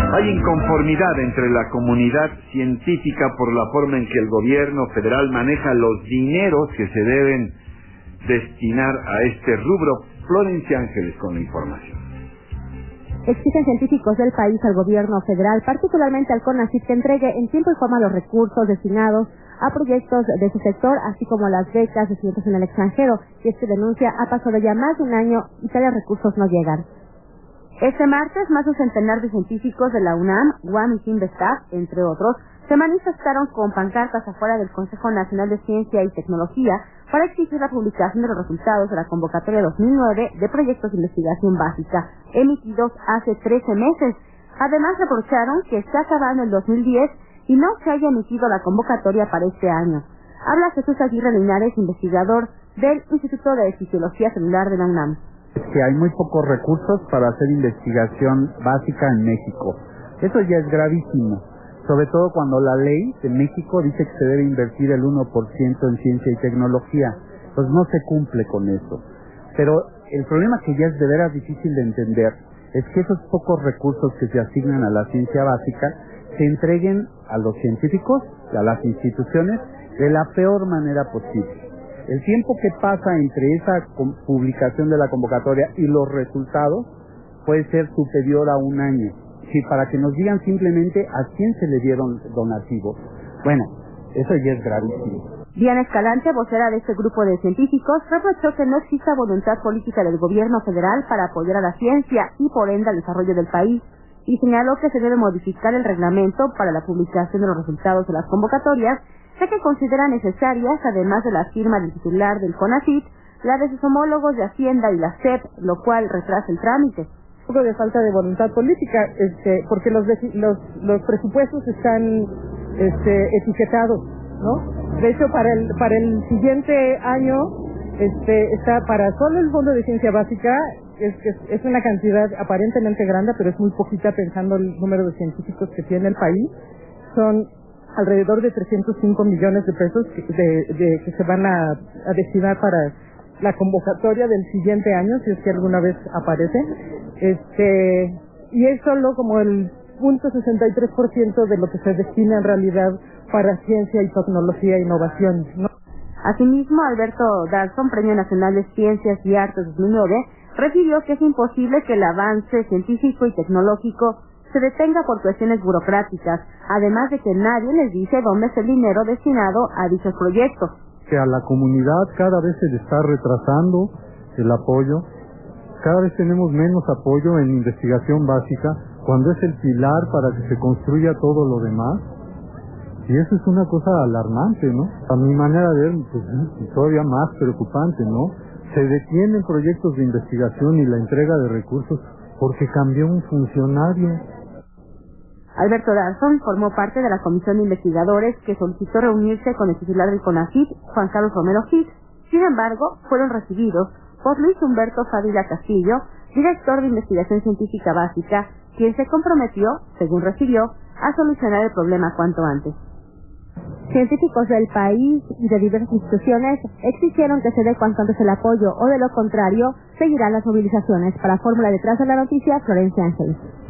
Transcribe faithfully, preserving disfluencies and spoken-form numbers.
Hay inconformidad entre la comunidad científica por la forma en que el gobierno federal maneja los dineros que se deben destinar a este rubro. Florencia Ángeles con la información. Exigen científicos del país al gobierno federal, particularmente al CONACYT, que entregue en tiempo y forma los recursos destinados a proyectos de su sector, así como las becas de estudiantes en el extranjero. Y este denuncia ha pasado ya más de un año y tales recursos no llegan. Este martes, más de un centenar de científicos de la UNAM, UAM y CINVESTAB, entre otros, se manifestaron con pancartas afuera del Consejo Nacional de Ciencia y Tecnología para exigir la publicación de los resultados de la convocatoria dos mil nueve de proyectos de investigación básica, emitidos hace trece meses. Además, reprocharon que está acabando el dos mil diez y no se haya emitido la convocatoria para este año. Habla Jesús Aguirre Linares, investigador del Instituto de Fisiología Celular de la UNAM. Es que hay muy pocos recursos para hacer investigación básica en México. Eso ya es gravísimo, sobre todo cuando la ley de México dice que se debe invertir el uno por ciento en ciencia y tecnología. Pues no se cumple con eso. Pero el problema que ya es de veras difícil de entender es que esos pocos recursos que se asignan a la ciencia básica se entreguen a los científicos, a las instituciones, de la peor manera posible. El tiempo que pasa entre esa publicación de la convocatoria y los resultados puede ser superior a un año. Sí, para que nos digan simplemente a quién se le dieron donativos. Bueno, eso ya es gravísimo. Diana Escalante, vocera de este grupo de científicos, reprochó que no exista voluntad política del gobierno federal para apoyar a la ciencia y por ende al desarrollo del país, y señaló que se debe modificar el reglamento para la publicación de los resultados de las convocatorias, ya que considera necesarias, además de la firma del titular del CONACYT, la de sus homólogos de Hacienda y la S E P, lo cual retrasa el trámite. Un poco de falta de voluntad política, este, porque los, los los presupuestos están este, etiquetados, ¿no? De hecho, para el para el siguiente año, este, está para solo el Fondo de Ciencia Básica, es, es, es una cantidad aparentemente grande, pero es muy poquita pensando el número de científicos que tiene el país. Son alrededor de trescientos cinco millones de pesos que, de, de, que se van a, a destinar para la convocatoria del siguiente año, si es que alguna vez aparece. Este, y es solo como el punto sesenta y tres por ciento de lo que se destina en realidad para ciencia y tecnología e innovación, ¿no? Asimismo, Alberto Dalson, Premio Nacional de Ciencias y Artes dos mil nueve, refirió que es imposible que el avance científico y tecnológico se detenga por cuestiones burocráticas, además de que nadie les dice dónde está el dinero destinado a dichos proyectos. Que a la comunidad cada vez se le está retrasando el apoyo, cada vez tenemos menos apoyo en investigación básica, cuando es el pilar para que se construya todo lo demás, y eso es una cosa alarmante, ¿no? A mi manera de ver, pues todavía más preocupante, ¿no? Se detienen proyectos de investigación y la entrega de recursos porque cambió un funcionario. Alberto Dalson formó parte de la comisión de investigadores que solicitó reunirse con el titular del CONACYT, Juan Carlos Romero Gil. Sin embargo, fueron recibidos por Luis Humberto Fávila Castillo, director de investigación científica básica, quien se comprometió, según recibió, a solucionar el problema cuanto antes. Científicos del país y de diversas instituciones exigieron que se dé cuanto antes el apoyo, o de lo contrario, seguirán las movilizaciones. Para Fórmula Detrás de la Noticia, Florencia Ángeles.